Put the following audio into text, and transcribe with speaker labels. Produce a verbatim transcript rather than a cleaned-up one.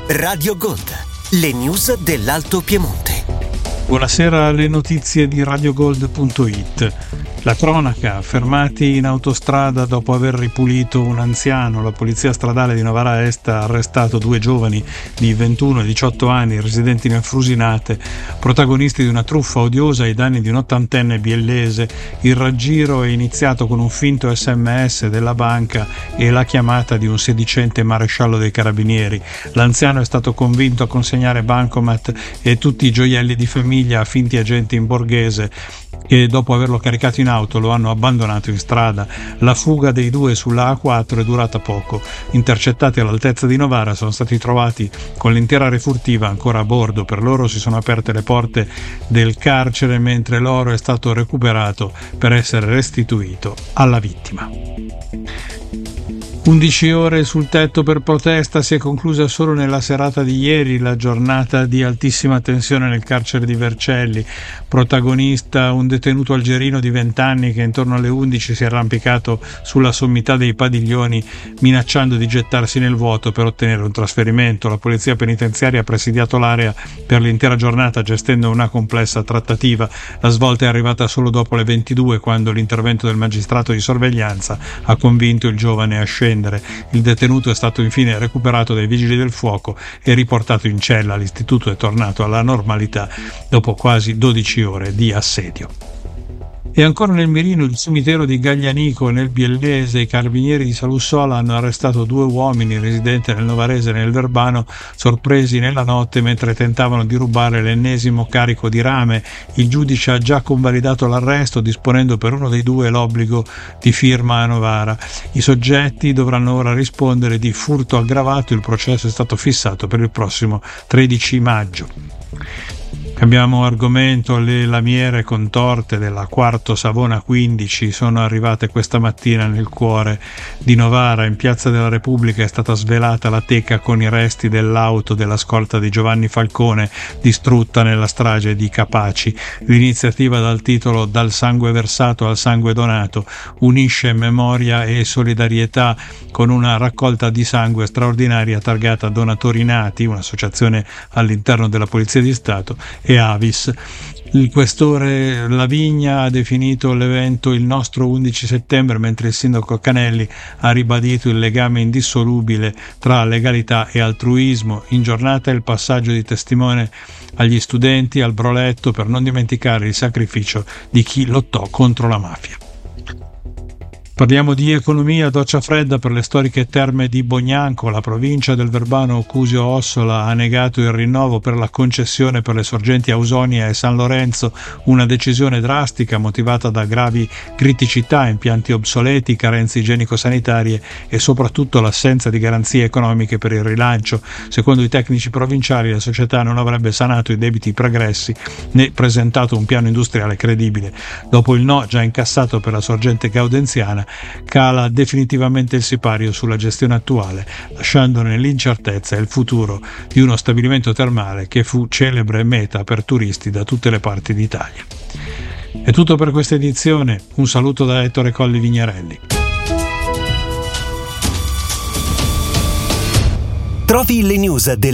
Speaker 1: Radio Gold, le news dell'Alto Piemonte.
Speaker 2: Buonasera alle notizie di radiogold punto it. La cronaca, fermati in autostrada dopo aver ripulito un anziano. La polizia stradale di Novara Est ha arrestato due giovani di ventuno e diciotto anni residenti nel Frusinate, protagonisti di una truffa odiosa ai danni di un ottantenne biellese. Il raggiro è iniziato con un finto S M S della banca e la chiamata di un sedicente maresciallo dei carabinieri. L'anziano è stato convinto a consegnare bancomat e tutti i gioielli di famiglia a finti agenti in borghese, che dopo averlo caricato in auto lo hanno abbandonato in strada. La fuga dei due sulla A quattro è durata poco. Intercettati all'altezza di Novara, sono stati trovati con l'intera refurtiva ancora a bordo. Per loro si sono aperte le porte del carcere, mentre l'oro è stato recuperato per essere restituito alla vittima. undici ore sul tetto per protesta. Si è conclusa solo nella serata di ieri la giornata di altissima tensione nel carcere di Vercelli. Protagonista un detenuto algerino di venti anni che intorno alle undici si è arrampicato sulla sommità dei padiglioni minacciando di gettarsi nel vuoto per ottenere un trasferimento. La polizia penitenziaria ha presidiato l'area per l'intera giornata gestendo una complessa trattativa. La svolta è arrivata solo dopo le ventidue, quando l'intervento del magistrato di sorveglianza ha convinto il giovane a scendere. Il detenuto è stato infine recuperato dai vigili del fuoco e riportato in cella. L'istituto è tornato alla normalità dopo quasi dodici ore di assedio. E ancora nel mirino il cimitero di Gaglianico nel Biellese. I carabinieri di Salussola hanno arrestato due uomini residenti nel Novarese e nel Verbano, sorpresi nella notte mentre tentavano di rubare l'ennesimo carico di rame. Il giudice ha già convalidato l'arresto, disponendo per uno dei due l'obbligo di firma a Novara. I soggetti dovranno ora rispondere di furto aggravato. Il processo è stato fissato per il prossimo tredici maggio. Cambiamo argomento. Le lamiere contorte della Quarto Savona quindici sono arrivate questa mattina nel cuore di Novara. In Piazza della Repubblica è stata svelata la teca con i resti dell'auto della scorta di Giovanni Falcone distrutta nella strage di Capaci. L'iniziativa dal titolo "Dal sangue versato al sangue donato" unisce memoria e solidarietà con una raccolta di sangue straordinaria targata Donatori Nati, un'associazione all'interno della Polizia di Stato, e Avis. Il questore Lavigna ha definito l'evento il nostro undici settembre, mentre il sindaco Canelli ha ribadito il legame indissolubile tra legalità e altruismo. In giornata il passaggio di testimone agli studenti al broletto per non dimenticare il sacrificio di chi lottò contro la mafia. Parliamo di economia. Doccia fredda per le storiche terme di Bognanco. La provincia del Verbano Cusio Ossola ha negato il rinnovo per la concessione per le sorgenti Ausonia e San Lorenzo, una decisione drastica motivata da gravi criticità, impianti obsoleti, carenze igienico-sanitarie e soprattutto l'assenza di garanzie economiche per il rilancio. Secondo i tecnici provinciali la società non avrebbe sanato i debiti pregressi né presentato un piano industriale credibile. Dopo il no già incassato per la sorgente gaudenziana, cala definitivamente il sipario sulla gestione attuale, lasciando nell'incertezza il futuro di uno stabilimento termale che fu celebre meta per turisti da tutte le parti d'Italia. È tutto per questa edizione. Un saluto da Ettore Colli Vignarelli.
Speaker 1: Trovi le news del